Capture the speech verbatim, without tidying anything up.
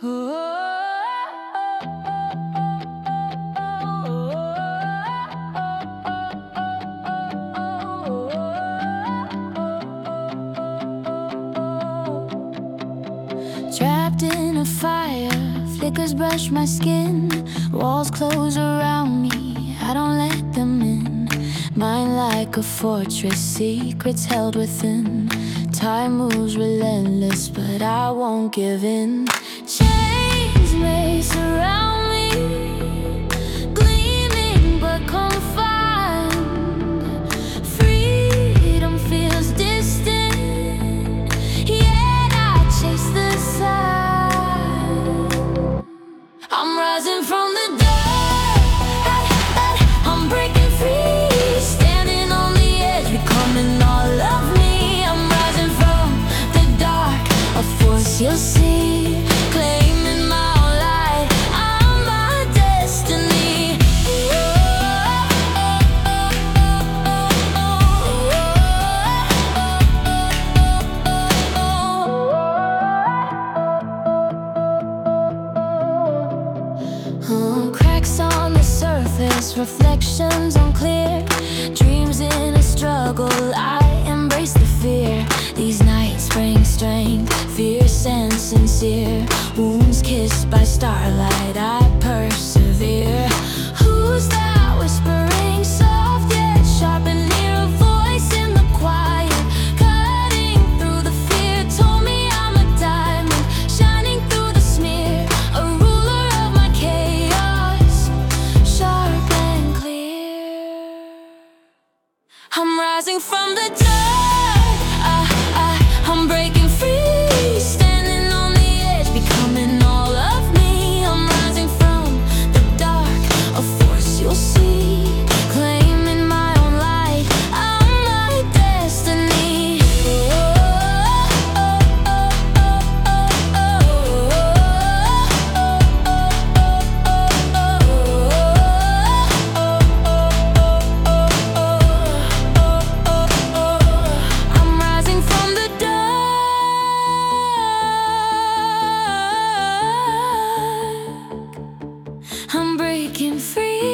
Trapped in a fire, flickers brush my skin. Walls close around me, I don't let them in. Mine like a fortress, secrets held within. Time moves relentless, but I won't give in. Chains may surround me, gleaming but confined. Freedom feels distant, yet I chase the sun. I'm rising from the dark, I'm breaking free, standing on the edge, becoming all of me. I'm rising from the dark, a force you'll see, claiming my own light. I'm my destiny. Oh, cracks on the surface, reflections unclear. Dreams in a struggle, I embrace the fear. These nights bring strength, fierce and sincere. Wounds kissed by starlight, I persevere. Who's that whispering soft yet sharp and near? A voice in the quiet, cutting through the fear. Told me I'm a diamond, shining through the smear. A ruler of my chaos, sharp and clear. I'm rising from the dark, I, I, I'm breaking free, standing on the edge, becoming all of me. I'm rising from the dark, a force you'll see, claiming my own light. I'm my destiny. I'm rising from the dark, I'm breaking free.